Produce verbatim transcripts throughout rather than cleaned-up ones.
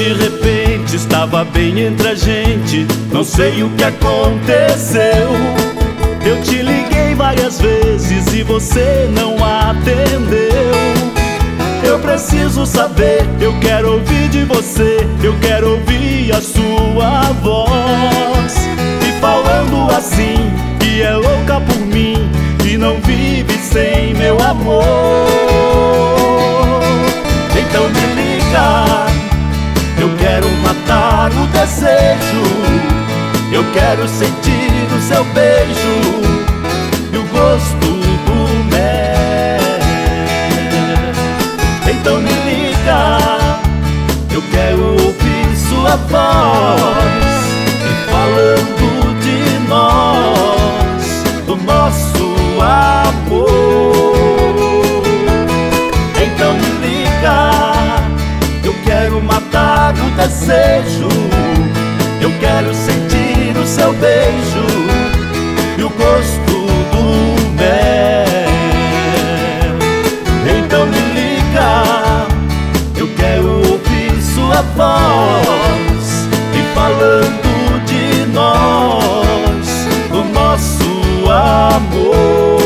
de repente, estava bem entre a gente. Não sei o que aconteceu. Eu te liguei várias vezes e você não atendeu. Eu preciso saber, eu quero ouvir de você. Eu quero ouvir a sua voz e falando assim, que é louca por mim, que não vive sem meu amor. Então me liga, eu quero matar o desejo. Eu quero sentir o seu beijo e o gosto do mel. Então me liga, eu quero ouvir sua voz e falando de nós, do nosso amor. Então me liga, eu quero matar o desejo. Eu quero sentir o seu beijo e o gosto do mel. Então me liga, eu quero ouvir sua voz e falando de nós, do nosso amor.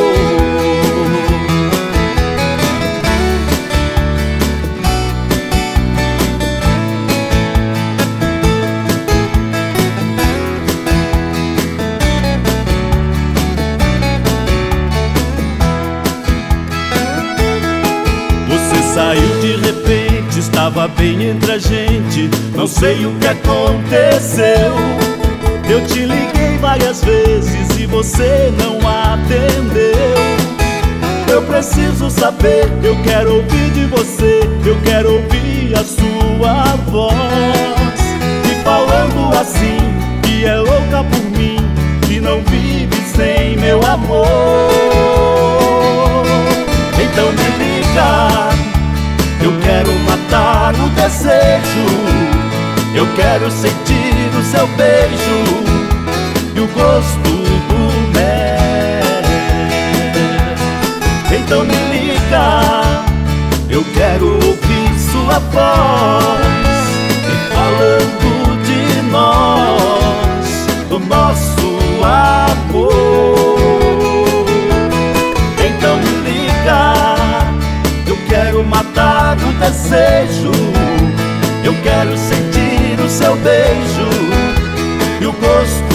Saiu de repente, estava bem entre a gente. Não sei o que aconteceu. Eu te liguei várias vezes e você não atendeu. Eu preciso saber, eu quero ouvir de você. Eu quero ouvir a sua voz e falando assim, que é louca por mim, que não vive sem meu amor. Então me liga, eu quero matar o desejo. Eu quero sentir o seu beijo e o gosto do mel. Então me liga, eu quero ouvir sua voz e falando de nós, do nosso amor. Então me liga, eu quero matar o desejo. Eu quero sentir o seu beijo e o gosto